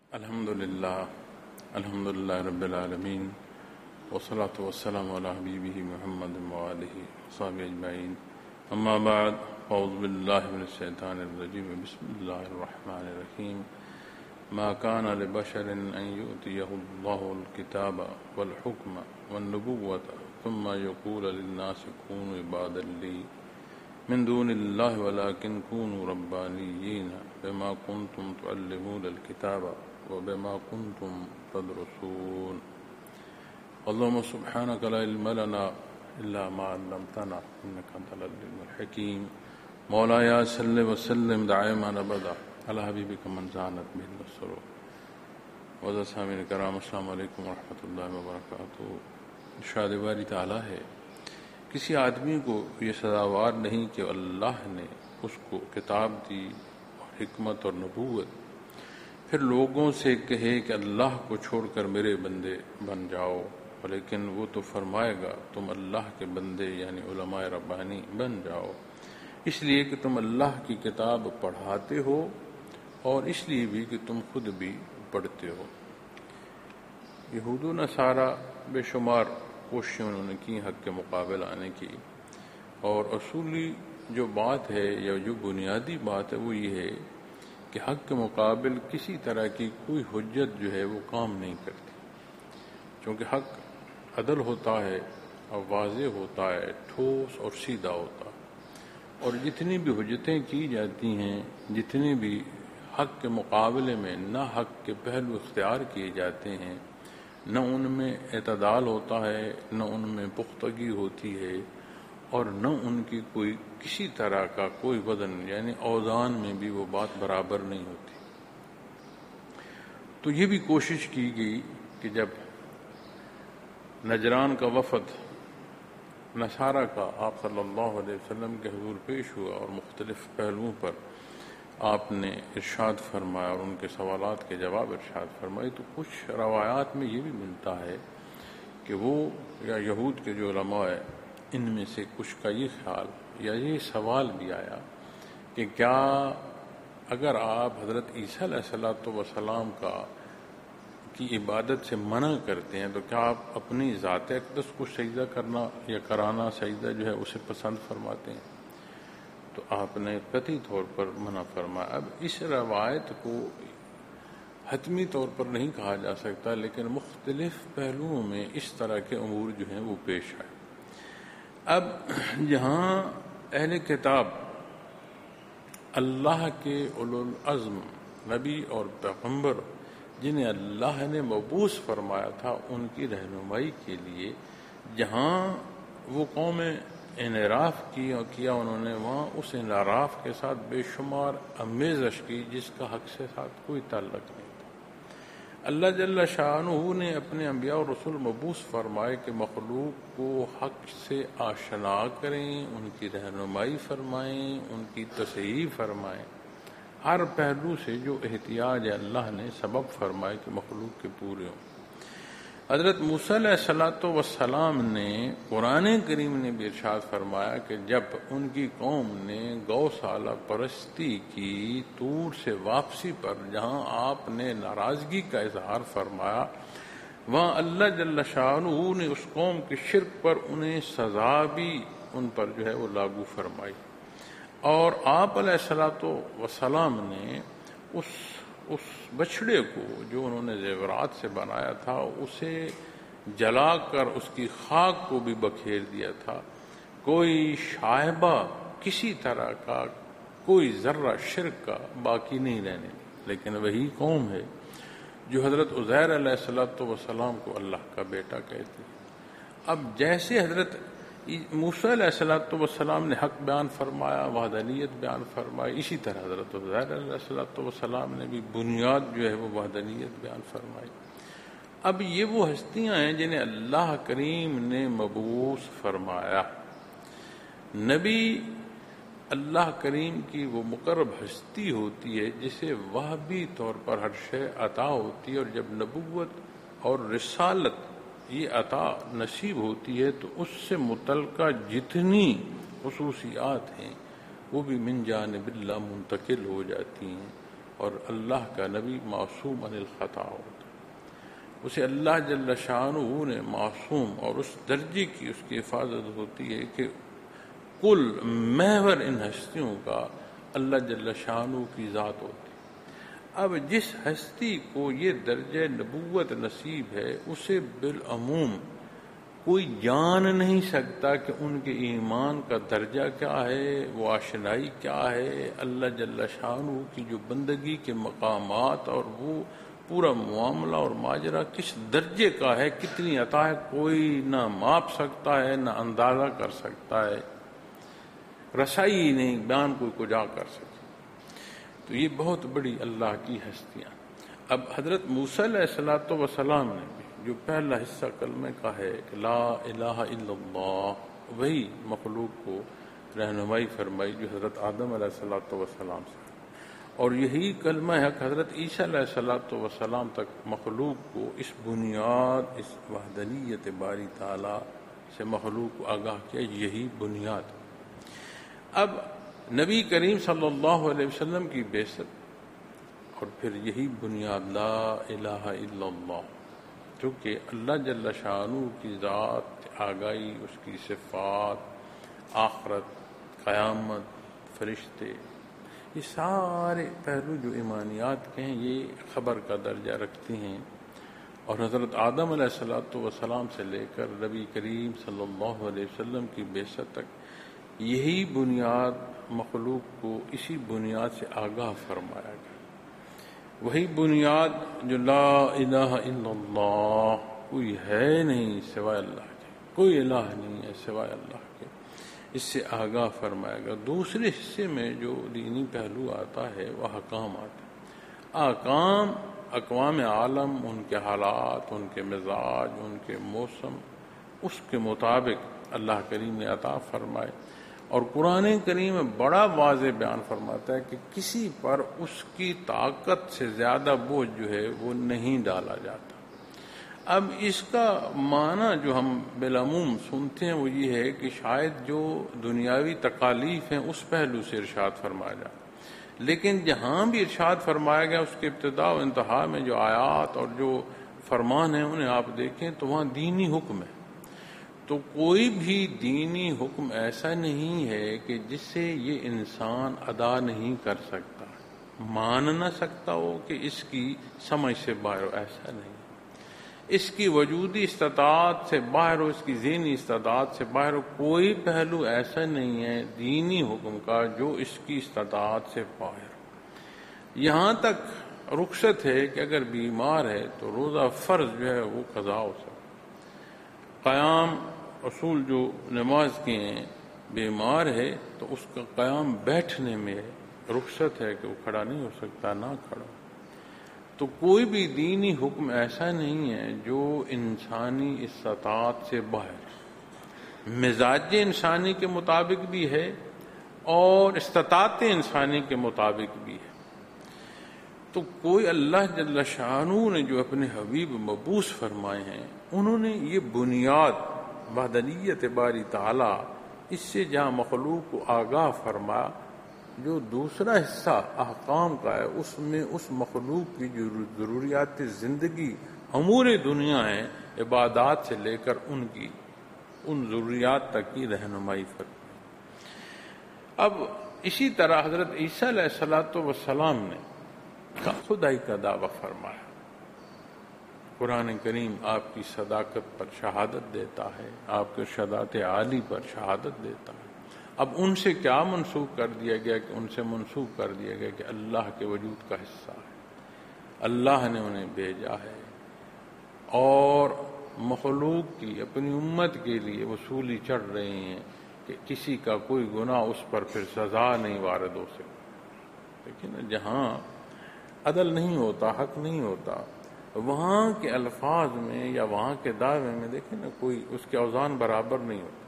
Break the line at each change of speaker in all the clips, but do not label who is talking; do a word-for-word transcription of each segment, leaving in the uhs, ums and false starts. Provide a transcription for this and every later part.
الحمد للہ الحمد للہ رب العالمین والصلاة والسلام علی حبیبہ محمد وآلہ وصحبہ اجمعین اما بعد اعوذ باللہ من الشیطان الرجیم بسم اللہ الرحمن الرحیم ما كان لبشر ان يؤتيه الله الكتاب والحكم والنبوة ثم يقول للناس كونوا عبادا لي من دون الله ولكن كونوا ربانيين بما كنتم تعلمون الكتاب وبما كنتم تدرسون اللهم سبحانك لا علم لنا إلا ما علمتنا إنك أنت العليم الحكيم مولاي صل وسلم دائما أبدا على حبيبك من زانت به السرور وذا سامعین کرام السلام علیکم ورحمۃ اللہ وبرکاتہ۔ ارشاد باری تعالیٰ ہے کسی آدمی کو یہ سزاوار نہیں کہ اللہ نے اس کو کتاب دی اور حکمت اور نبوت، پھر لوگوں سے کہے کہ اللہ کو چھوڑ کر میرے بندے بن جاؤ، لیکن وہ تو فرمائے گا تم اللہ کے بندے یعنی علماء ربانی بن جاؤ، اس لیے کہ تم اللہ کی کتاب پڑھاتے ہو اور اس لیے بھی کہ تم خود بھی پڑھتے ہو۔ یہود و نصارہ بے شمار کوششیں انہوں نے کی حق کے مقابل آنے کی، اور اصولی جو بات ہے یا جو بنیادی بات ہے وہ یہ ہے کہ حق کے مقابل کسی طرح کی کوئی حجت جو ہے وہ کام نہیں کرتی، کیونکہ حق عدل ہوتا ہے اور واضح ہوتا ہے، ٹھوس اور سیدھا ہوتا ہے، اور جتنی بھی حجتیں کی جاتی ہیں، جتنی بھی حق کے مقابلے میں نہ حق کے پہلو اختیار کیے جاتے ہیں، نہ ان میں اعتدال ہوتا ہے، نہ ان میں پختگی ہوتی ہے، اور نہ ان کی کوئی کسی طرح کا کوئی وزن یعنی اوزان میں بھی وہ بات برابر نہیں ہوتی۔ تو یہ بھی کوشش کی گئی کہ جب نجران کا وفد نصارہ کا آپ صلی اللہ علیہ وسلم کے حضور پیش ہوا اور مختلف پہلوؤں پر آپ نے ارشاد فرمایا اور ان کے سوالات کے جواب ارشاد فرمائے، تو کچھ روایات میں یہ بھی ملتا ہے کہ وہ یا یہود کے جو علماء ہیں ان میں سے کچھ کا یہ خیال یا یہ سوال بھی آیا کہ کیا اگر آپ حضرت عیسیٰ علیہ الصلوۃ والسلام کا کی عبادت سے منع کرتے ہیں تو کیا آپ اپنی ذات اقدس کو سجدہ کرنا یا کرانا سجدہ جو ہے اسے پسند فرماتے ہیں؟ تو آپ نے قطعی طور پر منع فرمایا۔ اب اس روایت کو حتمی طور پر نہیں کہا جا سکتا، لیکن مختلف پہلوؤں میں اس طرح کے امور جو ہیں وہ پیش آئے۔ اب جہاں اہل کتاب اللہ کے اولو العزم نبی اور پیغمبر جنہیں اللہ نے مبعوث فرمایا تھا ان کی رہنمائی کے لیے جہاں وہ قومیں انحراف کی اور کیا انہوں نے، وہاں اس انحراف کے ساتھ بے شمار آمیزش کی جس کا حق سے ساتھ کوئی تعلق نہیں تھا۔ اللہ جل شانہ نے اپنے انبیاء اور رسول مبعوث فرمائے کہ مخلوق کو حق سے آشنا کریں، ان کی رہنمائی فرمائیں، ان کی تصحیح فرمائیں، ہر پہلو سے جو احتیاج ہے اللہ نے سبب فرمائے کہ مخلوق کے پورے ہوں۔ حضرت موسیٰ علیہ الصلوۃ والسلام نے قرآن کریم نے بھی ارشاد فرمایا کہ جب ان کی قوم نے گوشالہ پرستی کی طور سے واپسی پر جہاں آپ نے ناراضگی کا اظہار فرمایا، وہاں اللہ جل شانہ نے اس قوم کے شرک پر انہیں سزا بھی ان پر جو ہے وہ لاگو فرمائی، اور آپ علیہ الصلوۃ والسلام نے اس اس بچڑے کو جو انہوں نے زیورات سے بنایا تھا اسے جلا کر اس کی خاک کو بھی بکھیر دیا تھا، کوئی شائبہ کسی طرح کا کوئی ذرہ شرک کا باقی نہیں رہنے، لیکن وہی قوم ہے جو حضرت عزیر علیہ الصلوۃ والسلام کو اللہ کا بیٹا کہتی ہے۔ اب جیسے حضرت موسیٰ علیہ الصلوۃ والسلام نے حق بیان فرمایا، وحدانیت بیان فرمائی، اسی طرح حضرت عزیر علیہ الصلوۃ والسلام نے بھی بنیاد جو ہے وہ وحدانیت بیان فرمائی۔ اب یہ وہ ہستیاں ہیں جنہیں اللہ کریم نے مبعوث فرمایا۔ نبی اللہ کریم کی وہ مقرب ہستی ہوتی ہے جسے وہبی طور پر ہر شے عطا ہوتی ہے، اور جب نبوت اور رسالت یہ عطا نصیب ہوتی ہے تو اس سے متعلقہ جتنی خصوصیات ہیں وہ بھی من جانب اللہ منتقل ہو جاتی ہیں، اور اللہ کا نبی معصوم عن الخطا ہوتا ہے، اسے اللہ جل شانہ نے معصوم، اور اس درجے کی اس کی حفاظت ہوتی ہے کہ کل محور ان ہستیوں کا اللہ جل شانہ کی ذات ہوتی ہے۔ اب جس ہستی کو یہ درجہ نبوت نصیب ہے اسے بالعموم کوئی جان نہیں سکتا کہ ان کے ایمان کا درجہ کیا ہے، وہ آشنائی کیا ہے، اللہ جل شانہ کی جو بندگی کے مقامات اور وہ پورا معاملہ اور ماجرا کس درجے کا ہے، کتنی عطا ہے، کوئی نہ ماپ سکتا ہے، نہ اندازہ کر سکتا ہے، رسائی نہیں، بیان کوئی کجا کر سکتا۔ تو یہ بہت بڑی اللہ کی ہستیاں۔ اب حضرت موسیٰ علیہ الصلوۃ والسلام نے بھی جو پہلا حصہ کلمے کا ہے کہ لا الہ الا اللہ، وہی مخلوق کو رہنمائی فرمائی جو حضرت آدم علیہ الصلوۃ والسلام سے، اور یہی کلمہ ہے کہ حضرت عیسیٰ علیہ الصلوۃ والسلام تک مخلوق کو اس بنیاد، اس وحدانیت باری تعالی سے مخلوق کو آگاہ کیا، یہی بنیاد۔ اب نبی کریم صلی اللہ علیہ وسلم کی بعثت اور پھر یہی بنیاد لا الہ الا اللہ، چونکہ اللہ جل شانہ کی ذات، آگاہی، اس کی صفات، آخرت، قیامت، فرشتے، یہ سارے پہلو جو ایمانیات کے ہیں یہ خبر کا درجہ رکھتے ہیں، اور حضرت آدم علیہ الصلوۃ والسلام سے لے کر نبی کریم صلی اللہ علیہ وسلم کی بعثت تک یہی بنیاد مخلوق کو اسی بنیاد سے آگاہ فرمایا گیا۔ وہی بنیاد جو لا الہ الا اللہ، کوئی ہے نہیں سوائے اللہ کے، کوئی الہ نہیں ہے سوائے اللہ کے، اس سے آگاہ فرمایا گیا۔ دوسرے حصے میں جو دینی پہلو آتا ہے وہ احکام آتا ہے۔ احکام اقوام عالم، ان کے حالات، ان کے مزاج، ان کے موسم، اس کے مطابق اللہ کریم نے عطا فرمائے، اور قرآن کریم میں بڑا واضح بیان فرماتا ہے کہ کسی پر اس کی طاقت سے زیادہ بوجھ جو ہے وہ نہیں ڈالا جاتا۔ اب اس کا معنی جو ہم بالعموم سنتے ہیں وہ یہ ہے کہ شاید جو دنیاوی تکالیف ہیں اس پہلو سے ارشاد فرمایا جائے، لیکن جہاں بھی ارشاد فرمایا گیا اس کے ابتدا و انتہا میں جو آیات اور جو فرمان ہیں انہیں آپ دیکھیں تو وہاں دینی حکم ہے۔ تو کوئی بھی دینی حکم ایسا نہیں ہے کہ جس سے یہ انسان ادا نہیں کر سکتا، مان نہ سکتا ہو کہ اس کی سمجھ سے باہر ہو، ایسا نہیں، اس کی وجودی استطاعت سے باہر ہو، اس کی ذہنی استطاعت سے باہر ہو، کوئی پہلو ایسا نہیں ہے دینی حکم کا جو اس کی استطاعت سے باہر ہو۔ یہاں تک رخصت ہے کہ اگر بیمار ہے تو روزہ فرض جو ہے وہ قضا ہو سکتا، قیام اصول جو نماز کے ہیں، بیمار ہے تو اس کا قیام بیٹھنے میں رخصت ہے کہ وہ کھڑا نہیں ہو سکتا، نہ کھڑا۔ تو کوئی بھی دینی حکم ایسا نہیں ہے جو انسانی استطاعت سے باہر، مزاج انسانی کے مطابق بھی ہے اور استطاعت انسانی کے مطابق بھی ہے۔ تو کوئی اللہ جل شانہ نے جو اپنے حبیب مبعوث فرمائے ہیں انہوں نے یہ بنیاد وحدانیت باری تعالی، اس سے جہاں مخلوق کو آگاہ فرمایا، جو دوسرا حصہ احکام کا ہے اس میں اس مخلوق کی جو ضروریات زندگی امور دنیا ہیں، عبادات سے لے کر ان کی ان ضروریات تک کی رہنمائی فرمائی۔ اب اسی طرح حضرت عیسیٰ علیہ الصلوۃ والسلام نے خدائی کا دعویٰ فرمایا۔ قرآن کریم آپ کی صداقت پر شہادت دیتا ہے، آپ کے شہادت عالی پر شہادت دیتا ہے۔ اب ان سے کیا منسوخ کر دیا گیا کہ ان سے منسوخ کر دیا گیا کہ اللہ کے وجود کا حصہ ہے، اللہ نے انہیں بھیجا ہے، اور مخلوق کی اپنی امت کے لیے وصولی چڑھ رہے ہیں کہ کسی کا کوئی گناہ اس پر پھر سزا نہیں وارد ہو سکتی۔ لیکن جہاں عدل نہیں ہوتا، حق نہیں ہوتا، وہاں کے الفاظ میں یا وہاں کے دعوے میں دیکھیں نا کوئی اس کے اوزان برابر نہیں ہوتا۔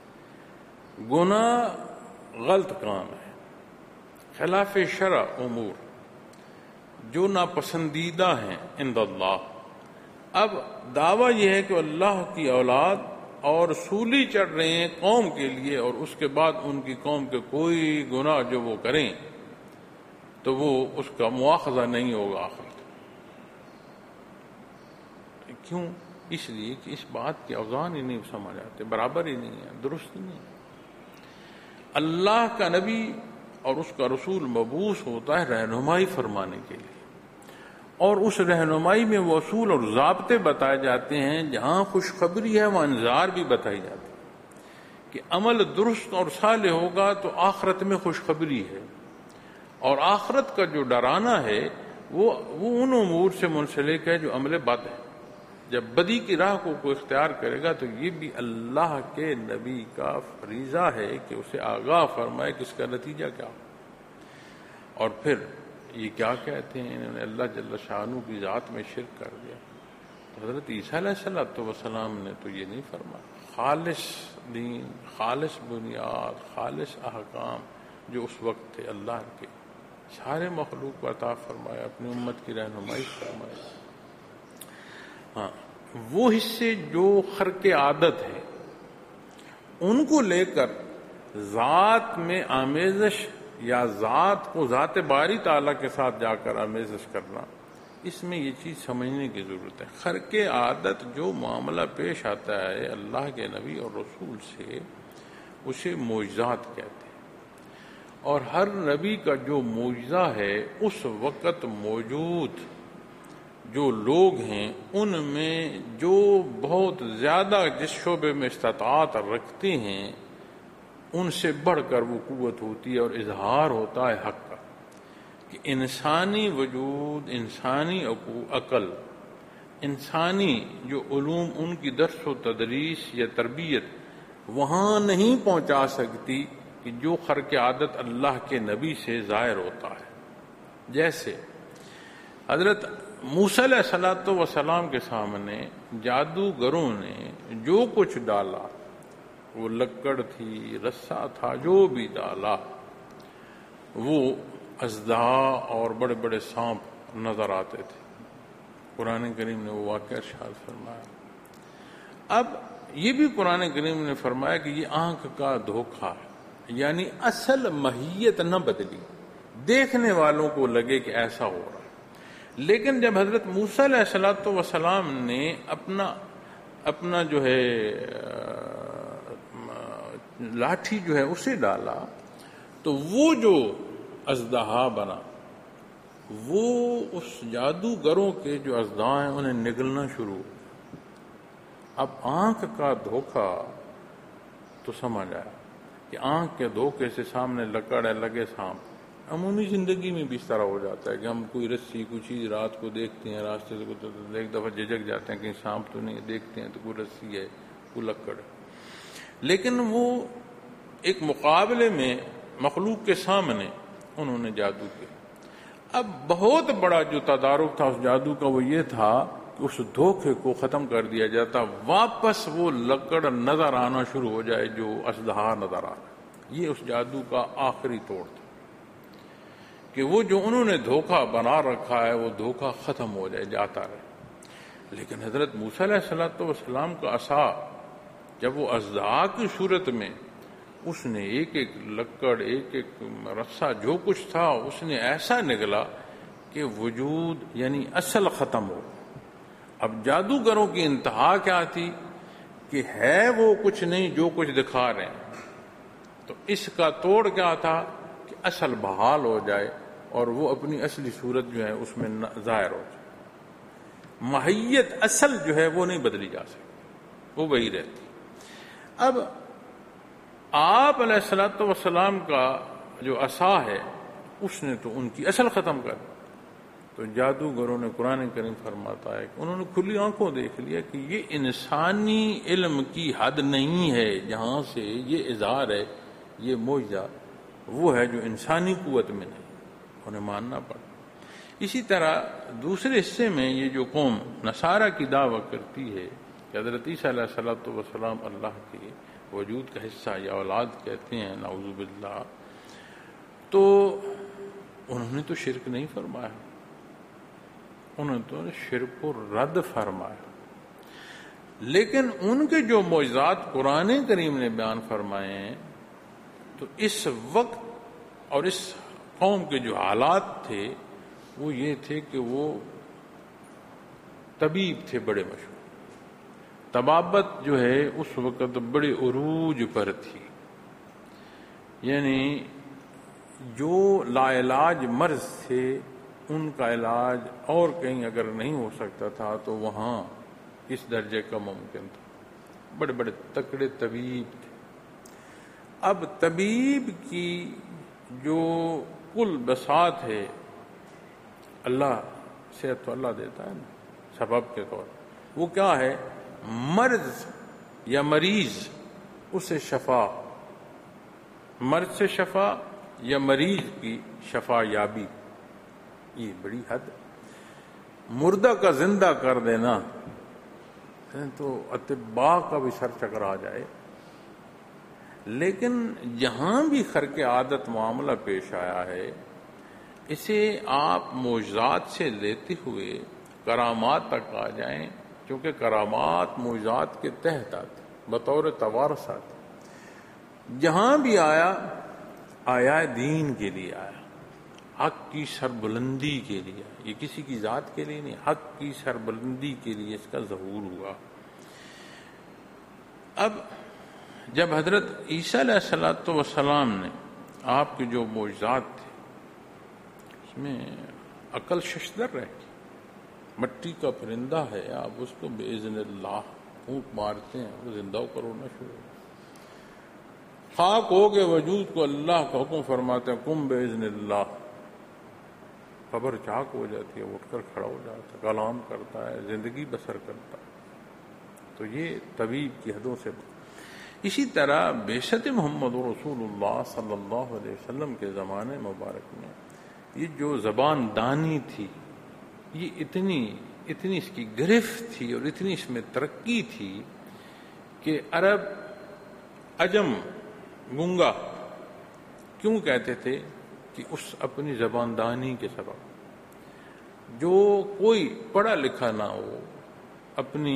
گناہ غلط کام ہے، خلاف شرع امور جو ناپسندیدہ ہیں عند اللہ۔ اب دعویٰ یہ ہے کہ اللہ کی اولاد اور سولی چڑھ رہے ہیں قوم کے لیے، اور اس کے بعد ان کی قوم کے کوئی گناہ جو وہ کریں تو وہ اس کا مواخذہ نہیں ہوگا آخرت۔ کیوں؟ اس لیے کہ اس بات کے اوزان ہی نہیں سمجھ آتے، برابر ہی نہیں ہے، درست نہیں ہے۔ اللہ کا نبی اور اس کا رسول مبعوث ہوتا ہے رہنمائی فرمانے کے لیے، اور اس رہنمائی میں وہ اصول اور ضابطے بتائے جاتے ہیں، جہاں خوشخبری ہے وہاں انذار بھی بتائی جاتی ہے کہ عمل درست اور صالح ہوگا تو آخرت میں خوشخبری ہے، اور آخرت کا جو ڈرانا ہے وہ وہ ان امور سے منسلک ہے جو عمل بد ہے۔ جب بدی کی راہ کو کوئی اختیار کرے گا تو یہ بھی اللہ کے نبی کا فریضہ ہے کہ اسے آگاہ فرمائے کہ اس کا نتیجہ کیا ہو۔ اور پھر یہ کیا کہتے ہیں، انہوں نے اللہ جل شانہ کی ذات میں شرک کر دیا۔ تو حضرت عیسیٰ علیہ السلام نے تو یہ نہیں فرمایا، خالص دین، خالص بنیاد، خالص احکام جو اس وقت تھے اللہ کے، سارے مخلوق کو عطا فرمایا، اپنی امت کی رہنمائی فرمایا۔ ہاں، وہ حصے جو خرق عادت ہے ان کو لے کر ذات میں آمیزش یا ذات کو ذات باری تعالیٰ کے ساتھ جا کر آمیزش کرنا، اس میں یہ چیز سمجھنے کی ضرورت ہے۔ خرق عادت جو معاملہ پیش آتا ہے اللہ کے نبی اور رسول سے، اسے معجزات کہتے ہیں، اور ہر نبی کا جو معجزہ ہے اس وقت موجود جو لوگ ہیں ان میں جو بہت زیادہ جس شعبے میں استطاعت رکھتے ہیں ان سے بڑھ کر وہ قوت ہوتی ہے اور اظہار ہوتا ہے حق کا، کہ انسانی وجود، انسانی عقل، انسانی جو علوم ان کی درس و تدریس یا تربیت وہاں نہیں پہنچا سکتی کہ جو خرق عادت اللہ کے نبی سے ظاہر ہوتا ہے۔ جیسے حضرت موسیٰ علیہ الصلوۃ والسلام کے سامنے جادوگروں نے جو کچھ ڈالا، وہ لکڑ تھی، رسا تھا، جو بھی ڈالا، وہ اژدہا اور بڑے بڑے سانپ نظر آتے تھے۔ قرآن کریم نے وہ واقعہ ارشاد فرمایا۔ اب یہ بھی قرآن کریم نے فرمایا کہ یہ آنکھ کا دھوکہ ہے، یعنی اصل ماہیت نہ بدلی، دیکھنے والوں کو لگے کہ ایسا ہو رہا ہے۔ لیکن جب حضرت موسیٰ علیہ الصلوۃ والسلام نے اپنا اپنا جو ہے لاٹھی جو ہے اسے ڈالا تو وہ جو اژدہا بنا، وہ اس جادوگروں کے جو اژدہا ہیں انہیں نگلنا شروع ہو۔ اب آنکھ کا دھوکہ تو سمجھ آیا کہ آنکھ کے دھوکے سے سامنے لکڑ ہے، لگے سانپ۔ عمومی زندگی میں بھی اس طرح ہو جاتا ہے کہ ہم کوئی رسی، کوئی چیز رات کو دیکھتے ہیں، راستے سے ایک دفعہ جھجک جاتے ہیں کہیں سانپ تو نہیں، دیکھتے ہیں تو کوئی رسی ہے، کوئی لکڑ ہے۔ لیکن وہ ایک مقابلے میں مخلوق کے سامنے انہوں نے جادو کیا۔ اب بہت بڑا جو تدارک تھا اس جادو کا وہ یہ تھا کہ اس دھوکے کو ختم کر دیا جاتا، واپس وہ لکڑ نظر آنا شروع ہو جائے جو اژدہا نظر آ رہا۔ یہ اس جادو کا آخری توڑ تھا کہ وہ جو انہوں نے دھوکہ بنا رکھا ہے وہ دھوکہ ختم ہو جائے، جاتا رہے۔ لیکن حضرت موسیٰ علیہ الصلوۃ والسلام کا عصا جب وہ اژدہا کی صورت میں اس نے ایک ایک لکڑ، ایک ایک رسا، جو کچھ تھا اس نے ایسا نگلا کہ وجود یعنی اصل ختم ہو۔ اب جادوگروں کی انتہا کیا تھی کہ ہے وہ کچھ نہیں جو کچھ دکھا رہے ہیں، تو اس کا توڑ کیا تھا کہ اصل بحال ہو جائے اور وہ اپنی اصلی صورت جو ہے اس میں ظاہر ہو جائے۔ ماہیت اصل جو ہے وہ نہیں بدلی جا سکتی، وہ وہی رہتی۔ اب آپ علیہ الصلوۃ والسلام کا جو عصا ہے اس نے تو ان کی اصل ختم کر دی۔ تو جادوگروں نے، قرآن کریم فرماتا ہے کہ انہوں نے کھلی آنکھوں دیکھ لیا کہ یہ انسانی علم کی حد نہیں ہے جہاں سے یہ اظہار ہے، یہ معجزہ وہ ہے جو انسانی قوت میں نہیں، انہیں ماننا پڑا۔ اسی طرح دوسرے حصے میں یہ جو قوم نصارہ کی دعویٰ کرتی ہے کہ حضرت عیسیٰ علیہ الصلوۃ والسلام اللہ کے وجود کا حصہ یا اولاد کہتے ہیں، نعوذ باللہ، تو انہوں نے تو شرک نہیں فرمایا، انہوں نے تو شرک کو رد فرمایا۔ لیکن ان کے جو معجزات قرآن کریم نے بیان فرمائے ہیں تو اس وقت اور اس قوم کے جو حالات تھے وہ یہ تھے کہ وہ طبیب تھے بڑے مشہور. طبابت جو ہے اس وقت بڑے عروج پر تھی، یعنی جو لا علاج مرض تھے ان کا علاج اور کہیں اگر نہیں ہو سکتا تھا تو وہاں اس درجے کا ممکن تھا. بڑے بڑے تکڑے طبیب تھے. اب طبیب کی جو کل بساط ہے، اللہ صحت تو اللہ دیتا ہے نا سبب کے طور پر، وہ کیا ہے؟ مرض یا مریض اسے شفا، مرض سے شفا یا مریض کی شفا یابی. یہ بڑی حد. مردہ کا زندہ کر دینا تو اطباء کا بھی سر چکرا جائے. لیکن جہاں بھی خرق عادت معاملہ پیش آیا ہے اسے آپ معجزات سے لیتے ہوئے کرامات تک آ جائیں، کیونکہ کرامات معجزات کے تحت آتے بطور توارث آتے. جہاں بھی آیا آیا دین کے لیے آیا، حق کی سربلندی کے لیے. یہ کسی کی ذات کے لیے نہیں، حق کی سربلندی کے لیے اس کا ظہور ہوا. اب جب حضرت عیسیٰ علیہ الصلوۃ والسلام نے آپ کے جو معجزات تھے اس میں عقل ششدر رہ گئی. مٹی کا پرندہ ہے، آپ اس کو باذن اللہ پھونک مارتے ہیں وہ زندہ کر ہونا شروع ہو. خاک ہو کے وجود کو اللہ کا حکم فرماتے ہیں کم باذن اللہ، قبر چاک ہو جاتی ہے، اٹھ کر کھڑا ہو جاتا ہے، کلام کرتا ہے، زندگی بسر کرتا ہے. تو یہ طبیب کی حدوں سے. اسی طرح بعثت محمد رسول اللہ صلی اللہ علیہ وسلم کے زمانے مبارک میں یہ جو زبان دانی تھی، یہ اتنی اتنی اس کی گرفت تھی اور اتنی اس میں ترقی تھی کہ عرب عجم گنگا کیوں کہتے تھے؟ کہ اس اپنی زبان دانی کے سبب. جو کوئی پڑھا لکھا نہ ہو، اپنی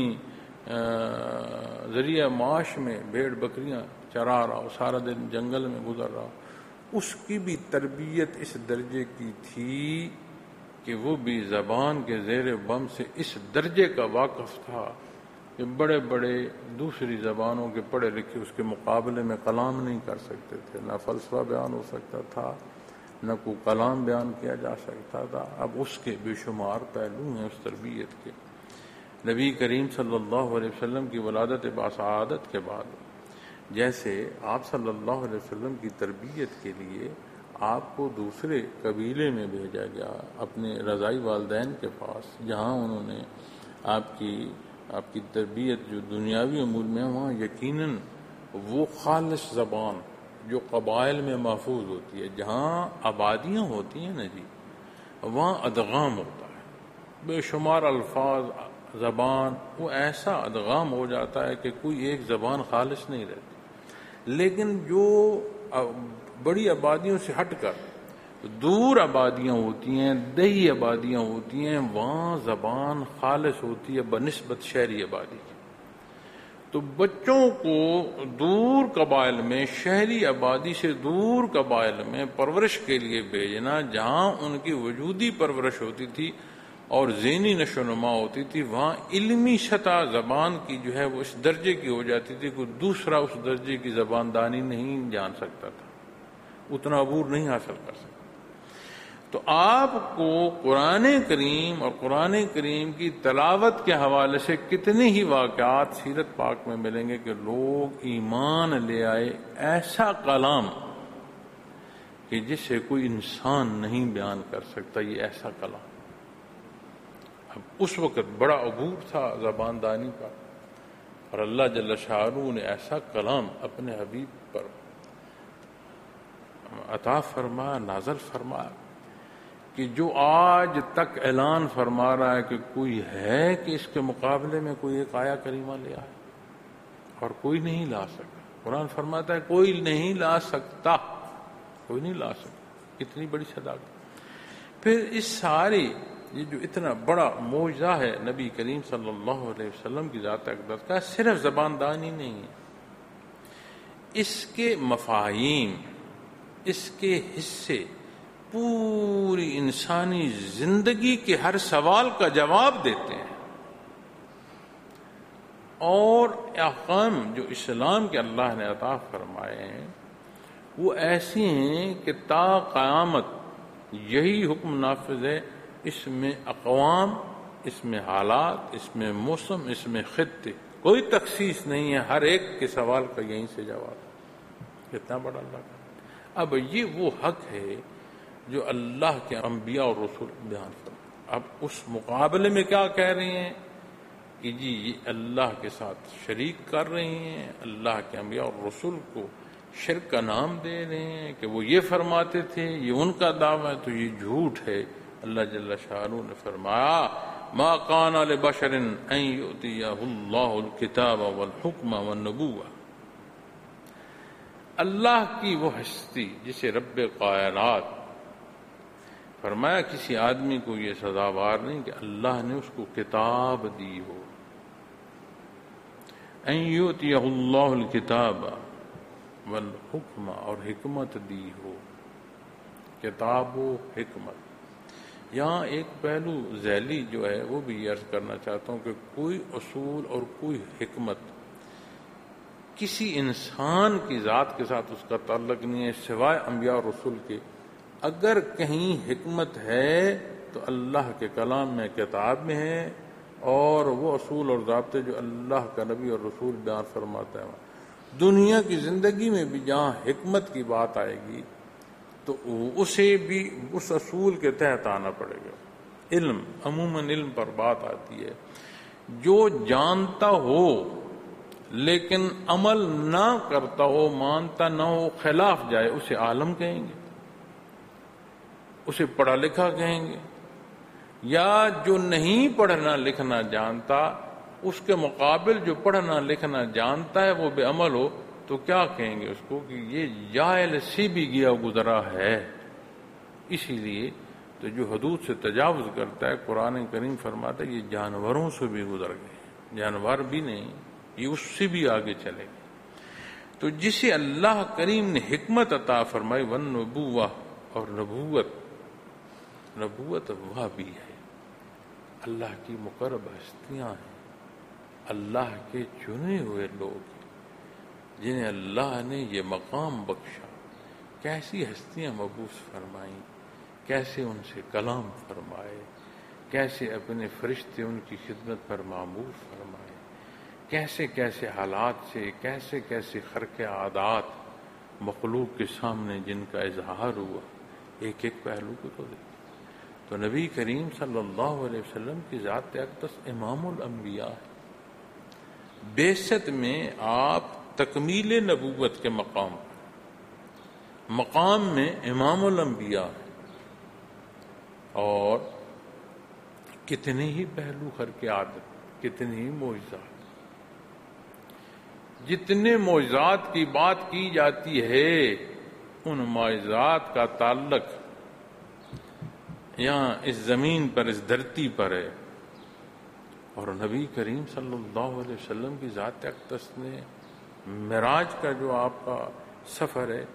ذریعہ معاش میں بھیڑ بکریاں چرا رہا ہو، سارا دن جنگل میں گزر رہا ہو، اس کی بھی تربیت اس درجے کی تھی کہ وہ بھی زبان کے زیر بم سے اس درجے کا واقف تھا کہ بڑے بڑے دوسری زبانوں کے پڑھے لکھے اس کے مقابلے میں کلام نہیں کر سکتے تھے. نہ فلسفہ بیان ہو سکتا تھا، نہ کوئی کلام بیان کیا جا سکتا تھا. اب اس کے بے شمار پہلو ہیں اس تربیت کے. نبی کریم صلی اللہ علیہ وسلم کی ولادت باسعادت کے بعد جیسے آپ صلی اللہ علیہ وسلم کی تربیت کے لیے آپ کو دوسرے قبیلے میں بھیجا گیا، اپنے رضائی والدین کے پاس، جہاں انہوں نے آپ کی آپ کی تربیت جو دنیاوی امور میں وہاں یقیناً وہ خالص زبان جو قبائل میں محفوظ ہوتی ہے، جہاں آبادیاں ہوتی ہیں نا جی، وہاں ادغام ہوتا ہے. بے شمار الفاظ زبان وہ ایسا ادغام ہو جاتا ہے کہ کوئی ایک زبان خالص نہیں رہتی. لیکن جو بڑی آبادیوں سے ہٹ کر دور آبادیاں ہوتی ہیں، دیہی آبادیاں ہوتی ہیں، وہاں زبان خالص ہوتی ہے بنسبت شہری آبادی کی. تو بچوں کو دور قبائل میں، شہری آبادی سے دور قبائل میں پرورش کے لیے بھیجنا، جہاں ان کی وجودی پرورش ہوتی تھی اور ذہنی نشو و نما ہوتی تھی، وہاں علمی سطح زبان کی جو ہے وہ اس درجے کی ہو جاتی تھی کہ دوسرا اس درجے کی زبان دانی نہیں جان سکتا تھا، اتنا عبور نہیں حاصل کر سکتا. تو آپ کو قرآن کریم اور قرآن کریم کی تلاوت کے حوالے سے کتنے ہی واقعات سیرت پاک میں ملیں گے کہ لوگ ایمان لے آئے ایسا کلام کہ جس سے کوئی انسان نہیں بیان کر سکتا. یہ ایسا کلام اب اس وقت بڑا عبور تھا زبان دانی کا، اور اللہ جل شانہ نے ایسا کلام اپنے حبیب پر عطا فرمایا، نازل فرمایا کہ جو آج تک اعلان فرما رہا ہے کہ کوئی ہے کہ اس کے مقابلے میں کوئی ایک آیا کریمہ لے آئے، اور کوئی نہیں لا سکتا. قرآن فرماتا ہے کوئی نہیں لا سکتا، کوئی نہیں لا سکتا. اتنی بڑی صداقت. پھر اس ساری یہ جو اتنا بڑا معجزہ ہے نبی کریم صلی اللہ علیہ وسلم کی ذات اقدس کا، صرف زبان دانی نہیں ہے، اس کے مفاہیم، اس کے حصے پوری انسانی زندگی کے ہر سوال کا جواب دیتے ہیں، اور احکام جو اسلام کے اللہ نے عطا فرمائے ہیں وہ ایسی ہیں کہ تا قیامت یہی حکم نافذ ہے۔ اس میں اقوام، اس میں حالات، اس میں موسم، اس میں خطے، کوئی تخصیص نہیں ہے، ہر ایک کے سوال کا یہیں سے جواب ہے۔ کتنا بڑا اللہ کا۔ اب یہ وہ حق ہے جو اللہ کے انبیاء اور رسول بیان فرمائے۔ اب اس مقابلے میں کیا کہہ رہے ہیں کہ جی یہ اللہ کے ساتھ شریک کر رہے ہیں، اللہ کے انبیاء اور رسول کو شرک کا نام دے رہے ہیں کہ وہ یہ فرماتے تھے، یہ ان کا دعویٰ ہے، تو یہ جھوٹ ہے۔ اللہ جل شانہ نے فرمایا ما کان لبشر ان یؤتیہ اللہ الکتاب والحکم والنبوہ۔ اللہ کی وہ ہستی جسے رب کائنات فرمایا کسی آدمی کو یہ سزاوار نہیں کہ اللہ نے اس کو کتاب دی ہو، ان یؤتیہ اللہ الکتاب والحکم، اور حکمت دی ہو، کتاب و حکمت۔ یہاں ایک پہلو ذیلی جو ہے وہ بھی عرض کرنا چاہتا ہوں کہ کوئی اصول اور کوئی حکمت کسی انسان کی ذات کے ساتھ اس کا تعلق نہیں ہے سوائے انبیاء اور رسول کے۔ اگر کہیں حکمت ہے تو اللہ کے کلام میں، کتاب میں ہے، اور وہ اصول اور ضابطے جو اللہ کا نبی اور رسول بیان فرماتا ہے۔ دنیا کی زندگی میں بھی جہاں حکمت کی بات آئے گی تو اسے بھی اس اصول کے تحت آنا پڑے گا۔ علم، عموماً علم پر بات آتی ہے، جو جانتا ہو لیکن عمل نہ کرتا ہو، مانتا نہ ہو، خلاف جائے، اسے عالم کہیں گے، اسے پڑھا لکھا کہیں گے۔ یا جو نہیں پڑھنا لکھنا جانتا، اس کے مقابل جو پڑھنا لکھنا جانتا ہے وہ بے عمل ہو تو کیا کہیں گے اس کو کہ یہ جاہل سی بھی گیا گزرا ہے۔ اسی لیے تو جو حدود سے تجاوز کرتا ہے قرآن کریم فرماتا ہے یہ جانوروں سے بھی گزر گئے، جانور بھی نہیں، یہ اس سے بھی آگے چلے گئے۔ تو جسے اللہ کریم نے حکمت عطا فرمائی والنبوہ، اور نبوت، نبوت وہ بھی ہے، اللہ کی مقرب ہستیاں ہیں، اللہ کے چنے ہوئے لوگ جنہیں اللہ نے یہ مقام بخشا۔ کیسی ہستیاں مبعوث فرمائیں، کیسے ان سے کلام فرمائے، کیسے اپنے فرشتے ان کی خدمت پر معمور فرمائے، کیسے کیسے حالات سے، کیسے کیسے خرق عادات مخلوق کے سامنے جن کا اظہار ہوا، ایک ایک پہلو کو تو دیکھیں۔ تو نبی کریم صلی اللہ علیہ وسلم کی ذات اقدس امام الانبیاء ہے۔ بعثت میں آپ تکمیل نبوت کے مقام پر، مقام میں امام الانبیاء ہیں، اور کتنے ہی پہلو خرق عادت، کتنے ہی معجزات، جتنے معجزات کی بات کی جاتی ہے ان معجزات کا تعلق یہاں اس زمین پر، اس دھرتی پر ہے، اور نبی کریم صلی اللہ علیہ وسلم کی ذات اقدس نے معراج کا جو آپ کا سفر ہے،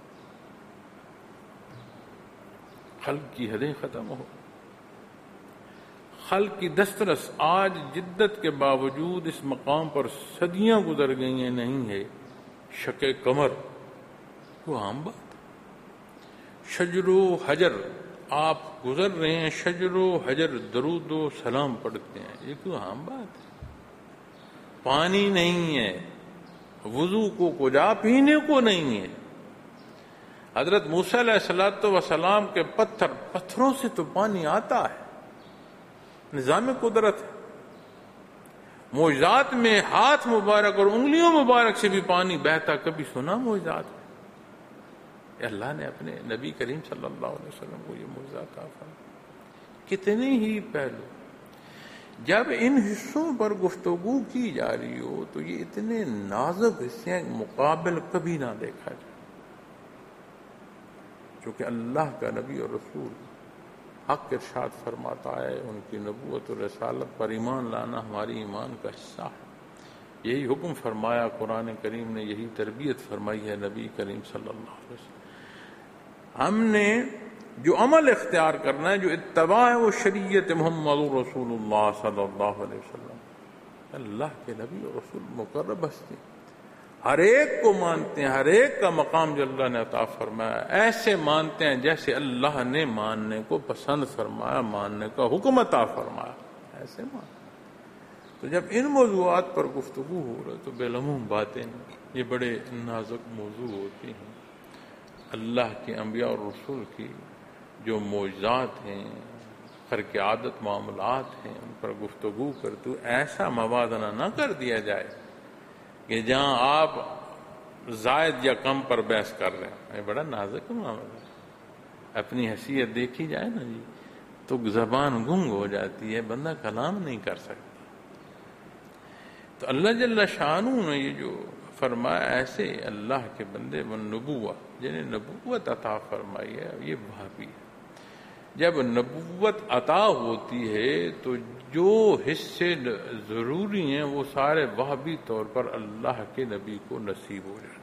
خلق کی حدیں ختم ہو، خلق کی دسترس آج جدت کے باوجود اس مقام پر صدیاں گزر گئی ہیں، نہیں ہے شک قمر، وہ عام بات۔ شجر و حجر آپ گزر رہے ہیں، شجر و حجر درود و سلام پڑھتے ہیں، یہ کوئی عام بات ہے۔ پانی نہیں ہے، وضو کو کجا پینے کو نہیں ہے۔ حضرت موسیٰ علیہ الصلوۃ والسلام کے پتھر پتھروں سے تو پانی آتا ہے، نظام قدرت ہے۔ معجزات میں ہاتھ مبارک اور انگلیوں مبارک سے بھی پانی بہتا کبھی سنا معجزات میں؟ اللہ نے اپنے نبی کریم صلی اللہ علیہ وسلم کو یہ معجزات عطا فرمائے۔ کتنے ہی پہلو، جب ان حصوں پر گفتگو کی جا رہی ہو تو یہ اتنے نازک حصے مقابل کبھی نہ دیکھا جائے، چونکہ اللہ کا نبی اور رسول حق ارشاد فرماتا ہے، ان کی نبوت اور رسالت پر ایمان لانا ہماری ایمان کا حصہ ہے۔ یہی حکم فرمایا قرآن کریم نے، یہی تربیت فرمائی ہے نبی کریم صلی اللہ علیہ وسلم۔ ہم نے جو عمل اختیار کرنا ہے، جو اتباع ہے، وہ شریعت محمد رسول اللہ صلی اللہ علیہ وسلم، اللہ کے نبی اور رسول مقرب ہستی، ہر ایک کو مانتے ہیں، ہر ایک کا مقام جو اللہ نے عطا فرمایا ایسے مانتے ہیں جیسے اللہ نے ماننے کو پسند فرمایا، ماننے کا حکم عطا فرمایا، ایسے مان۔ تو جب ان موضوعات پر گفتگو ہو رہا تو بالعموم باتیں یہ بڑے نازک موضوع ہوتی ہیں۔ اللہ کے انبیاء اور رسول کی جو معجزات ہیں، خرق عادت معاملات ہیں، ان پر گفتگو کرتے ایسا موازنہ نہ کر دیا جائے کہ جہاں آپ زائد یا کم پر بحث کر رہے ہیں۔ یہ بڑا نازک معاملہ ہے، اپنی حیثیت دیکھی جائے نا جی تو زبان گنگ ہو جاتی ہے، بندہ کلام نہیں کر سکتا۔ تو اللہ جل شانہ نے یہ جو فرمایا ایسے اللہ کے بندے و نبوت، جنہیں نبوت عطا فرمائی ہے، یہ وہابی ہے۔ جب نبوت عطا ہوتی ہے تو جو حصے ضروری ہیں وہ سارے وہابی طور پر اللہ کے نبی کو نصیب ہو جاتے۔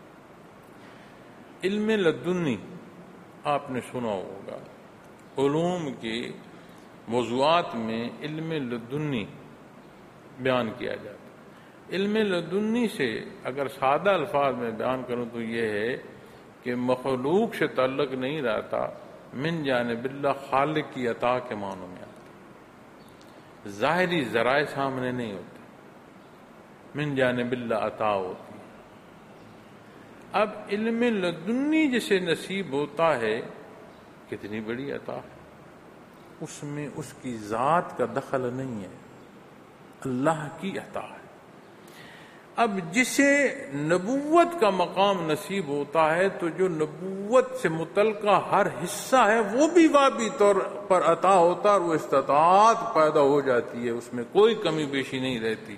علم لدنی آپ نے سنا ہوگا، علوم کے موضوعات میں علم لدنی بیان کیا جاتا ہے۔ علم لدنی سے اگر سادہ الفاظ میں بیان کروں تو یہ ہے کہ مخلوق سے تعلق نہیں رہتا، من جانب اللہ خالق کی عطا کے معنوں میں آتا، ظاہری ذرائع سامنے نہیں ہوتے، من جانب اللہ عطا ہوتی ہے۔ اب علم لدنی جسے نصیب ہوتا ہے کتنی بڑی عطا ہے، اس میں اس کی ذات کا دخل نہیں ہے، اللہ کی عطا ہے۔ اب جسے نبوت کا مقام نصیب ہوتا ہے تو جو نبوت سے متعلقہ ہر حصہ ہے وہ بھی وابی طور پر عطا ہوتا ہے، اور وہ استطاعت پیدا ہو جاتی ہے، اس میں کوئی کمی بیشی نہیں رہتی،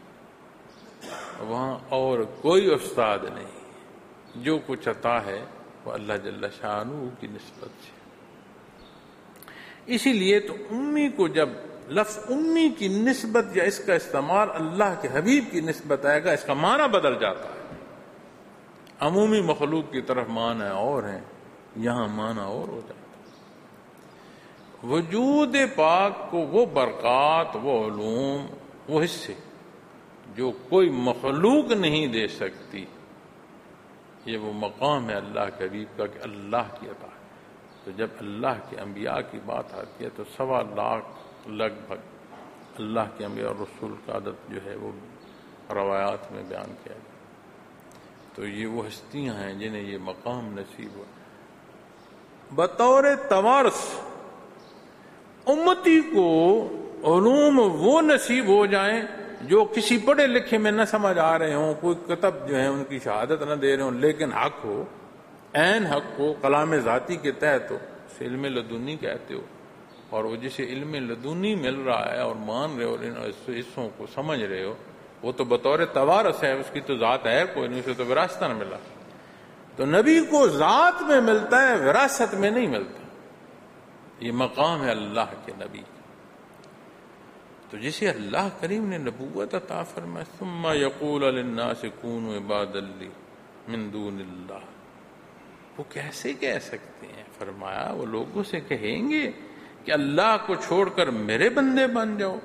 وہاں اور کوئی استاد نہیں، جو کچھ عطا ہے وہ اللہ جل شانہ کی نسبت سے۔ اسی لیے تو امی کو جب لفظ امی کی نسبت یا اس کا استعمال اللہ کے حبیب کی نسبت آئے گا، اس کا معنی بدل جاتا ہے۔ عمومی مخلوق کی طرف معنی اور ہیں، یہاں معنی اور ہو جاتا ہے۔ وجود پاک کو وہ برکات، وہ علوم، وہ حصے جو کوئی مخلوق نہیں دے سکتی، یہ وہ مقام ہے اللہ کے حبیب کا کہ اللہ کی عطا ہے۔ تو جب اللہ کے انبیاء کی بات آتی ہے تو سوا لاکھ لگ بھگ اللہ کے انبیاء اور رسول کا عدد جو ہے وہ روایات میں بیان کیا گیا۔ تو یہ وہ ہستیاں ہیں جنہیں یہ مقام نصیب ہوا۔ بطور توارث امتی کو علوم وہ نصیب ہو جائیں جو کسی پڑھے لکھے میں نہ سمجھ آ رہے ہوں، کوئی کتب جو ہے ان کی شہادت نہ دے رہے ہوں، لیکن حق ہو، عین حق ہو، کلام ذاتی کے تحت ہو، اسے علم لدنی کہتے ہو۔ اور وہ جسے علم لدنی مل رہا ہے اور مان رہے ہو اور ان حصوں کو سمجھ رہے ہو، وہ تو بطور توارث ہے، اس کی تو ذات ہے کوئی نہیں، اسے تو وراثت نہ ملا۔ تو نبی کو ذات میں ملتا ہے، وراثت میں نہیں ملتا، یہ مقام ہے اللہ کے نبی کا۔ تو جسے اللہ کریم نے نبوت عطا فرمائی، ثم یقول للناس کونوا عبادا لی من دون اللہ، وہ کیسے کہہ سکتے ہیں؟ فرمایا وہ لوگوں سے کہیں گے کہ اللہ کو چھوڑ کر میرے بندے بن جاؤ،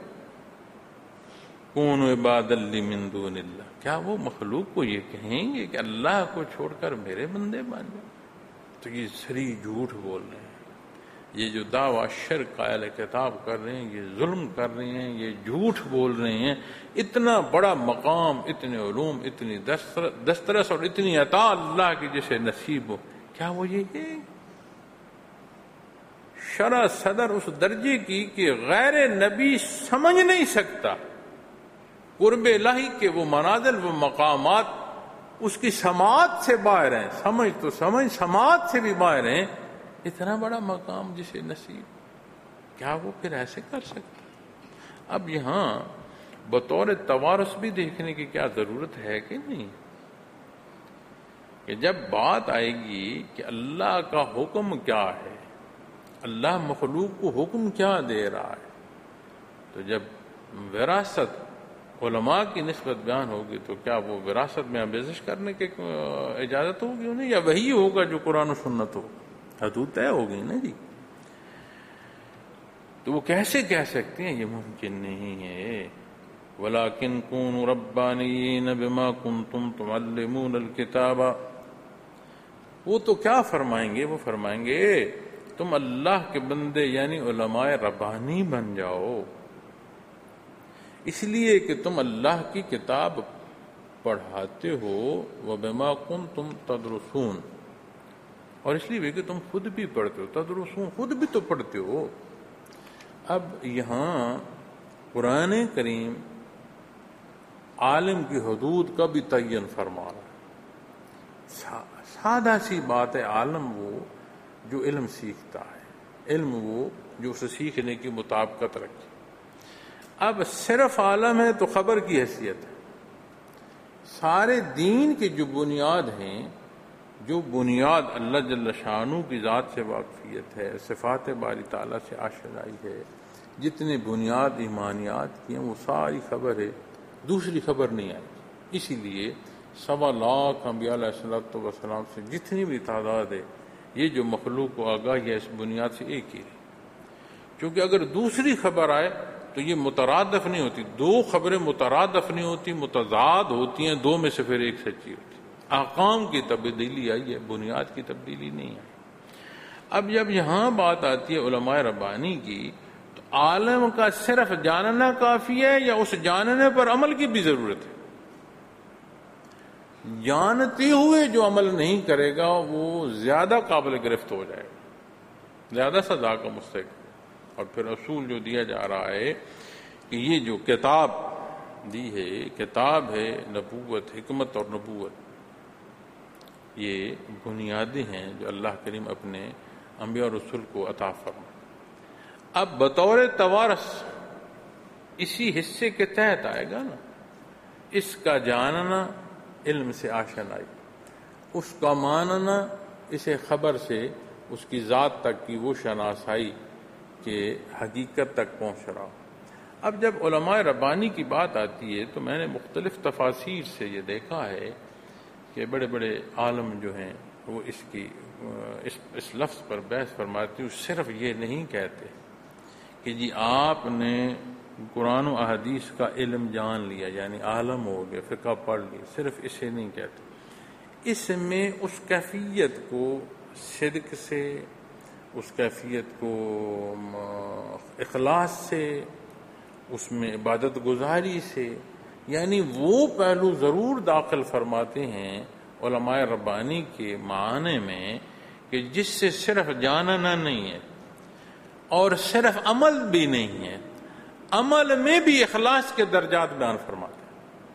کونوا عبادا لی من دون اللہ، کیا وہ مخلوق کو یہ کہیں گے کہ اللہ کو چھوڑ کر میرے بندے بن جاؤ؟ تو یہ صریح جھوٹ بول رہے ہیں، یہ جو دعویٰ شرک کا اہل کتاب کر رہے ہیں، یہ ظلم کر رہے ہیں، یہ جھوٹ بول رہے ہیں۔ اتنا بڑا مقام، اتنے علوم، اتنی دسترس اور اتنی عطا اللہ کی جسے نصیب ہو، کیا وہ یہ کہ شرع صدر اس درجے کی کہ غیر نبی سمجھ نہیں سکتا، قرب الہی کے وہ منازل، وہ مقامات اس کی سماعت سے باہر ہیں، سمجھ تو سمجھ سماعت سے بھی باہر ہیں، اتنا بڑا مقام جسے نصیب، کیا وہ پھر ایسے کر سکتا؟ اب یہاں بطور توارث بھی دیکھنے کی کیا ضرورت ہے کہ نہیں، کہ جب بات آئے گی کہ اللہ کا حکم کیا ہے، اللہ مخلوق کو حکم کیا دے رہا ہے، تو جب وراثت علماء کی نسبت بیان ہوگی تو کیا وہ وراثت میں آمیزش کرنے کی اجازت ہوگی انہیں، یا وہی ہوگا جو قرآن و سنت ہو؟ حدود طے ہو گئی نا جی. تو وہ کیسے کہہ سکتے ہیں؟ یہ ممکن نہیں ہے. وَلَٰكِن كُونُوا رَبَّانِيِّينَ بِمَا كُنتُمْ تُعَلِّمُونَ الْكِتَابَ. وہ تو کیا فرمائیں گے؟ وہ فرمائیں گے تم اللہ کے بندے یعنی علماء ربانی بن جاؤ، اس لیے کہ تم اللہ کی کتاب پڑھاتے ہو. وَبِمَا كُنتُمْ تَدْرُسُونَ، اور اس لیے کہ تم خود بھی پڑھتے ہو. تدرسون، خود بھی تو پڑھتے ہو. اب یہاں قرآن کریم عالم کی حدود کا بھی تعین فرما رہا ہے. سادہ سی بات ہے، عالم وہ جو علم سیکھتا ہے، علم وہ جو اسے سیکھنے کی مطابقت رکھے. اب صرف عالم ہے تو خبر کی حیثیت ہے. سارے دین کی جو بنیاد ہیں، جو بنیاد اللہ جل شانہ کی ذات سے واقفیت ہے، صفات باری تعالیٰ سے آشنائی ہے، جتنے بنیاد ایمانیات کی ہیں وہ ساری خبر ہے، دوسری خبر نہیں آئی. اسی لیے سوا لاکھ انبیاء علیہ الصلوۃ والسلام سے جتنی بھی تعداد ہے، یہ جو مخلوق کو آگاہی ہے اس بنیاد سے ایک ہی ہے. کیونکہ اگر دوسری خبر آئے تو یہ مترادف نہیں ہوتی. دو خبریں مترادف نہیں ہوتی، متضاد ہوتی ہیں. دو میں سے پھر ایک سچی ہوتی. احکام کی تبدیلی آئی ہے، بنیاد کی تبدیلی نہیں آئی. اب جب یہاں بات آتی ہے علماء ربانی کی، تو عالم کا صرف جاننا کافی ہے یا اس جاننے پر عمل کی بھی ضرورت ہے؟ جانتے ہوئے جو عمل نہیں کرے گا وہ زیادہ قابل گرفت ہو جائے گا، زیادہ سزا کا مستحق. اور پھر اصول جو دیا جا رہا ہے کہ یہ جو کتاب دی ہے، کتاب ہے نبوت، حکمت اور نبوت، یہ بنیادیں ہیں جو اللہ کریم اپنے انبیاء اور رسول کو عطا فرمائے. اب بطور توارث اسی حصے کے تحت آئے گا نا. اس کا جاننا علم سے آشنائی، اس کا ماننا اسے خبر سے اس کی ذات تک کی وہ شناسائی کہ حقیقت تک پہنچ رہا. اب جب علماء ربانی کی بات آتی ہے تو میں نے مختلف تفاسیر سے یہ دیکھا ہے کہ بڑے بڑے عالم جو ہیں وہ اس کی اس, اس لفظ پر بحث فرماتے ہیں. صرف یہ نہیں کہتے کہ جی آپ نے قرآن و احادیث کا علم جان لیا یعنی عالم ہو گیا، فقہ پڑھ لیا، صرف اسے نہیں کہتے. اس میں اس کیفیت کو صدق سے، اس کیفیت کو اخلاص سے، اس میں عبادت گزاری سے، یعنی وہ پہلو ضرور داخل فرماتے ہیں علماء ربانی کے معنی میں کہ جس سے صرف جاننا نہیں ہے اور صرف عمل بھی نہیں ہے، عمل میں بھی اخلاص کے درجات بیان فرماتے ہیں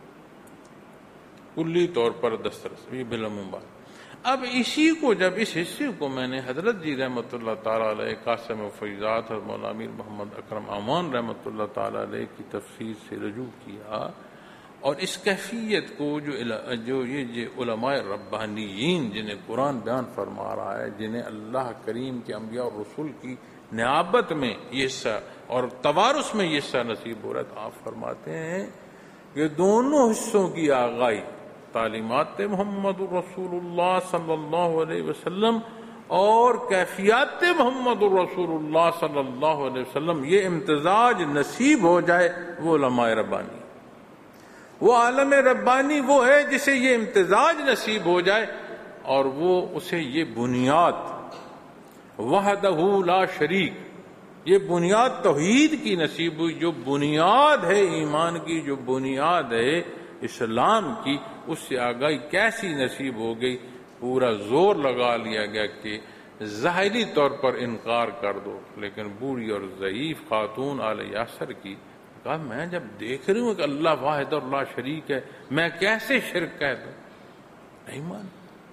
کلی طور پر دسترس. یہ بالعموم بات. اب اسی کو جب اس حصے کو میں نے حضرت جی رحمۃ اللہ تعالیٰ علیہ قاسم و فیضات اور مولانا امیر محمد اکرم امان رحمۃ اللہ تعالیٰ علیہ کی تفسیر سے رجوع کیا، اور اس کیفیت کو جو جو یہ علماء ربانیین جنہیں قرآن بیان فرما رہا ہے، جنہیں اللہ کریم کے انبیاء اور رسول کی نیابت میں یہ حصہ اور توارث میں یہ حصہ نصیب ہو رہا ہے، تو آپ فرماتے ہیں کہ دونوں حصوں کی آغائی تعلیمات محمد رسول اللہ صلی اللہ علیہ وسلم اور کیفیات محمد رسول اللہ صلی اللہ علیہ وسلم، یہ امتزاج نصیب ہو جائے، وہ علماء ربانی، وہ عالم ربانی وہ ہے جسے یہ امتزاج نصیب ہو جائے اور وہ اسے یہ بنیاد وحدہ لا شریک، یہ بنیاد توحید کی نصیب ہوئی، جو بنیاد ہے ایمان کی، جو بنیاد ہے اسلام کی، اس سے آگاہی کیسی نصیب ہو گئی. پورا زور لگا لیا گیا کہ ظاہری طور پر انکار کر دو، لیکن بوڑھی اور ضعیف خاتون آل یاسر کی کہا میں جب دیکھ رہی ہوں کہ اللہ واحد اور لا شریک ہے، میں کیسے شرک کہہ دوں؟ نہیں مان.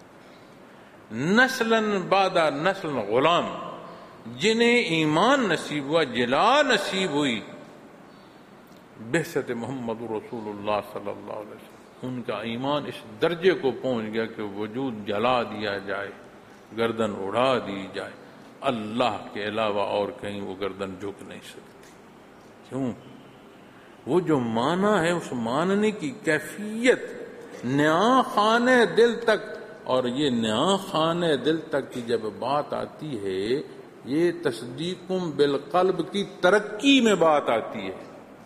نسلاً بعد نسل غلام جنہیں ایمان نصیب ہوا، جلا نصیب ہوئی بعثت محمد رسول اللہ صلی اللہ علیہ وسلم، ان کا ایمان اس درجے کو پہنچ گیا کہ وجود جلا دیا جائے، گردن اڑا دی جائے، اللہ کے علاوہ اور کہیں وہ گردن جھک نہیں سکتی. کیوں؟ وہ جو مانا ہے، اس ماننے کی کیفیت نیا خانے دل تک اور یہ نیا خانے دل تک کی جب بات آتی ہے، یہ تصدیقم بالقلب کی ترقی میں بات آتی ہے۔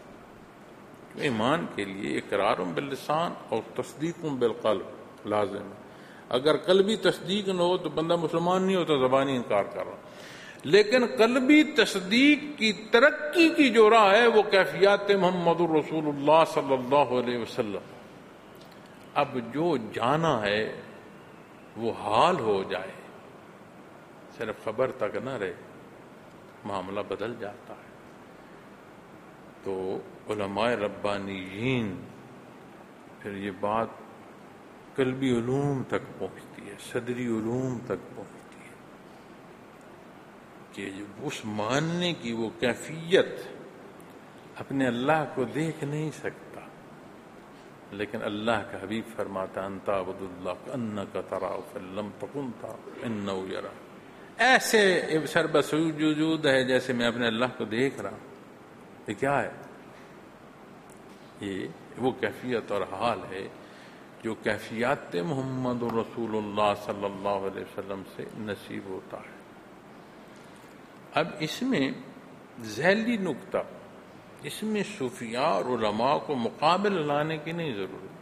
ایمان کے لیے اقرارم باللسان اور تصدیقم بالقلب لازم ہے۔ اگر قلبی تصدیق نہ ہو تو بندہ مسلمان نہیں ہوتا، زبانی انکار کر رہا۔ لیکن قلبی تصدیق کی ترقی کی جو راہ ہے وہ کیفیات محمد رسول اللہ صلی اللہ علیہ وسلم۔ اب جو جانا ہے وہ حال ہو جائے، صرف خبر تک نہ رہے، معاملہ بدل جاتا ہے۔ تو علماء ربانیین پھر یہ بات قلبی علوم تک پہنچتی ہے، صدری علوم تک پہنچتی ہے کہ اس ماننے کی وہ کیفیت، اپنے اللہ کو دیکھ نہیں سکتا لیکن اللہ کا حبیب فرماتا انت عبد اللہ کأنک تراہ فإن لم تکن تراہ انہ یراک، ایسے سربسوج وجود ہے جیسے میں اپنے اللہ کو دیکھ رہا ہوں۔ یہ کیا ہے؟ یہ وہ کیفیت اور حال ہے جو کیفیات محمد رسول اللہ صلی اللہ علیہ وسلم سے نصیب ہوتا ہے۔ اب اس میں ذیلی نکتہ، اس میں صوفیاء اور علماء کو مقابل لانے کی نہیں ضرورت۔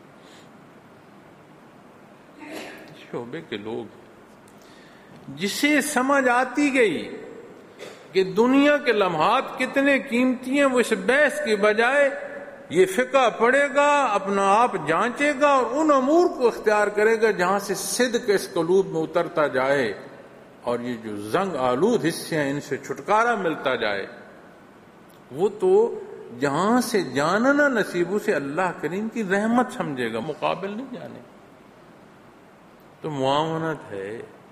شعبے کے لوگ جسے سمجھ آتی گئی کہ دنیا کے لمحات کتنے قیمتی ہیں، وہ اس بحث کے بجائے یہ فقہ پڑھے گا، اپنا آپ جانچے گا اور ان امور کو اختیار کرے گا جہاں سے صدق اس قلوب میں اترتا جائے اور یہ جو زنگ آلود حصے ہیں ان سے چھٹکارا ملتا جائے۔ وہ تو جہاں سے جاننا نصیب سے اللہ کریم کی رحمت سمجھے گا، مقابل نہیں جانے۔ تو معاونت ہے،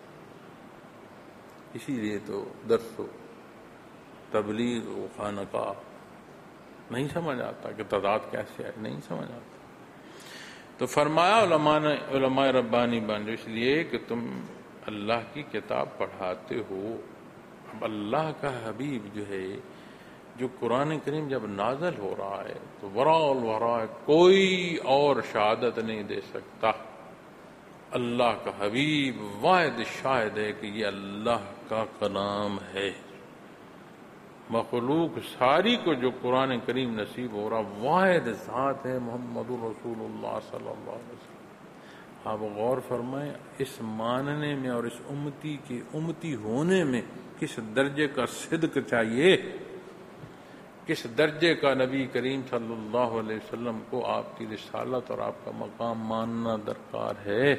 اسی لیے تو درس و تبلیغ و خانقاہ نہیں سمجھ آتا کہ تعداد کیسے ہے، نہیں سمجھ آتا۔ تو فرمایا علماء نے، علماء ربانی بن جو اس لیے کہ تم اللہ کی کتاب پڑھاتے ہو۔ اب اللہ کا حبیب جو ہے، جو قرآن کریم جب نازل ہو رہا ہے تو ورا الورا کوئی اور شہادت نہیں دے سکتا، اللہ کا حبیب واحد شاہد ہے کہ یہ اللہ کا کلام ہے۔ مخلوق ساری کو جو قرآن کریم نصیب ہو رہا واحد ذات ہے محمد رسول اللہ صلی اللہ علیہ وسلم۔ آپ غور فرمائیں اس ماننے میں اور اس امتی کی امتی ہونے میں کس درجے کا صدق چاہیے، کس درجے کا نبی کریم صلی اللہ علیہ وسلم کو آپ کی رسالت اور آپ کا مقام ماننا درکار ہے۔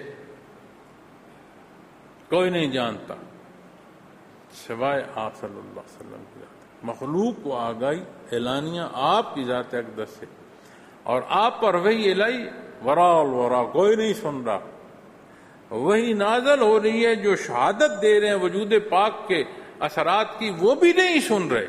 کوئی نہیں جانتا سوائے آپ صلی اللہ علیہ وسلم کی ذات۔ مخلوق کو آگاہی اعلانیہ آپ کی ذات اقدس سے، اور آپ پر وحی الہی ورا الورا کوئی نہیں سن رہا۔ وہی نازل ہو رہی ہے جو شہادت دے رہے ہیں وجود پاک کے اثرات کی، وہ بھی نہیں سن رہے۔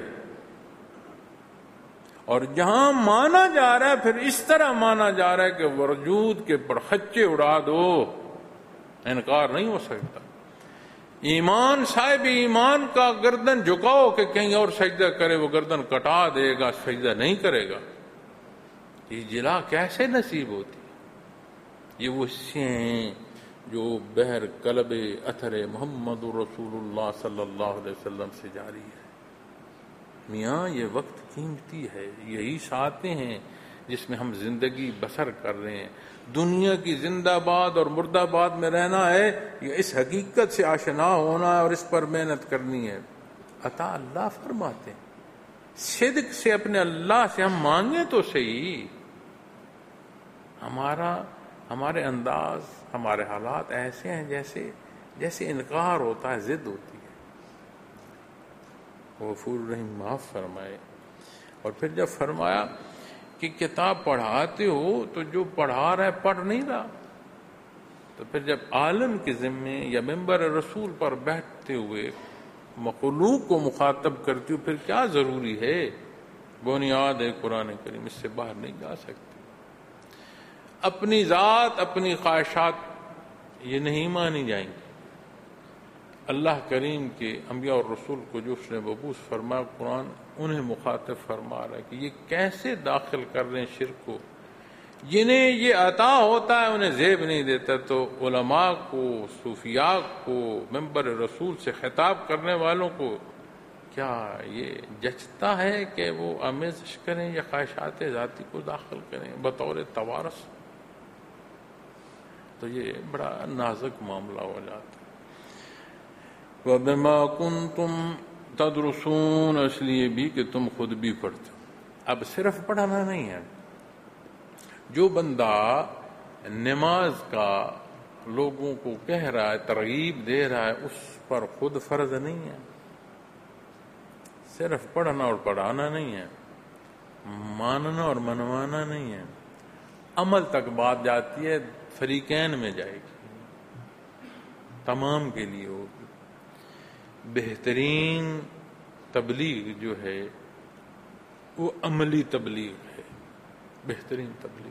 اور جہاں مانا جا رہا ہے پھر اس طرح مانا جا رہا ہے کہ وجود کے پرخچے اڑا دو، انکار نہیں ہو سکتا۔ ایمان صاحب ایمان کا گردن جھکاؤ کہ کہیں اور سجدہ کرے، وہ گردن کٹا دے گا، سجدہ نہیں کرے گا۔ یہ جلا کیسے نصیب ہوتی ہے؟ یہ وہ حصے ہیں جو بحر قلب اثر محمد رسول اللہ صلی اللہ علیہ وسلم سے جاری ہے۔ میاں یہ وقت قیمتی ہے، یہی ساتیں ہیں جس میں ہم زندگی بسر کر رہے ہیں۔ دنیا کی زندہ باد اور مردہ باد میں رہنا ہے، یہ اس حقیقت سے آشنا ہونا ہے اور اس پر محنت کرنی ہے۔ عطا اللہ فرماتے ہیں، صدق سے اپنے اللہ سے ہم مانگیں تو صحیح۔ ہمارا ہمارے انداز، ہمارے حالات ایسے ہیں جیسے جیسے انکار ہوتا ہے، ضد ہوتی ہے۔ غفور رحیم معاف فرمائے۔ اور پھر جب فرمایا کہ کتاب پڑھاتے ہو تو جو پڑھا رہا ہے پڑھ نہیں رہا، تو پھر جب عالم کے ذمے یا ممبر رسول پر بیٹھتے ہوئے مخلوق کو مخاطب کرتی ہو، پھر کیا ضروری ہے؟ بنیاد ہے قرآن کریم، اس سے باہر نہیں جا سکتے۔ اپنی ذات، اپنی خواہشات یہ نہیں مانی جائیں گی۔ اللہ کریم کے انبیاء اور رسول کو جو اس نے مبعوث فرمایا قرآن انہیں مخاطب فرما رہا ہے کہ یہ کیسے داخل کر رہے ہیں شرک کو، جنہیں یہ عطا ہوتا ہے انہیں زیب نہیں دیتا. تو علماء کو، صوفیاء کو، منبر رسول سے خطاب کرنے والوں کو کیا یہ جچتا ہے کہ وہ آمیزش کریں یا خواہشات ذاتی کو داخل کریں بطور توارث؟ تو یہ بڑا نازک معاملہ ہو جاتا ہے. وَبِمَا كُنْتُمْ تَدْرُسُونَ، اس لیے بھی کہ تم خود بھی پڑھتے. اب صرف پڑھنا نہیں ہے. جو بندہ نماز کا لوگوں کو کہہ رہا ہے، ترغیب دے رہا ہے، اس پر خود فرض نہیں ہے. صرف پڑھنا اور پڑھانا نہیں ہے، ماننا اور منوانا نہیں ہے. عمل تک بات جاتی ہے، فریقین میں جائے گی، تمام کے لیے ہوگی. بہترین تبلیغ جو ہے وہ عملی تبلیغ ہے، بہترین تبلیغ.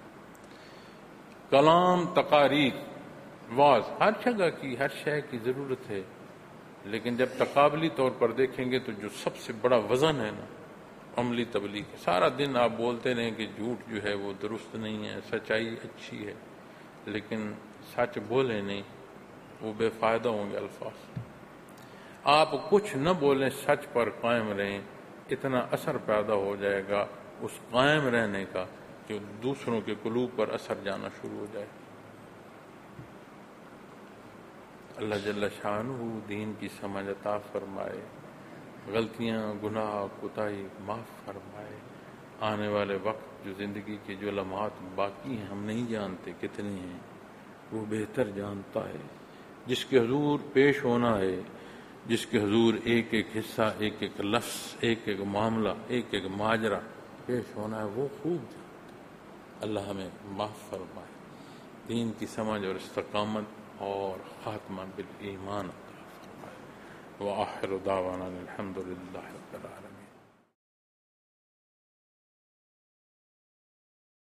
کلام، تقاریر، واز ہر جگہ کی، ہر شے کی ضرورت ہے، لیکن جب تقابلی طور پر دیکھیں گے تو جو سب سے بڑا وزن ہے نا عملی تبلیغ. سارا دن آپ بولتے رہیں کہ جھوٹ جو ہے وہ درست نہیں ہے، سچائی اچھی ہے، لیکن سچ بولے نہیں، وہ بے فائدہ ہوں گے الفاظ. آپ کچھ نہ بولیں، سچ پر قائم رہیں، اتنا اثر پیدا ہو جائے گا اس قائم رہنے کا کہ دوسروں کے قلوب پر اثر جانا شروع ہو جائے. اللہ جل شانہ دین کی سمجھ عطا فرمائے، غلطیاں، گناہ، کوتاہی معاف فرمائے. آنے والے وقت جو زندگی کے جو لمحات باقی ہیں ہم نہیں جانتے کتنے ہیں، وہ بہتر جانتا ہے. جس کے حضور پیش ہونا ہے، جس کے حضور ایک ایک حصہ، ایک ایک لفظ، ایک ایک معاملہ، ایک ایک ماجرا پیش ہونا ہے، وہ خوب جانتا. اللہ ہمیں معاف فرمائے، دین کی سمجھ اور استقامت اور خاتمہ بالایمان عطا فرمائے. وآخر دعوانا الحمد للہ.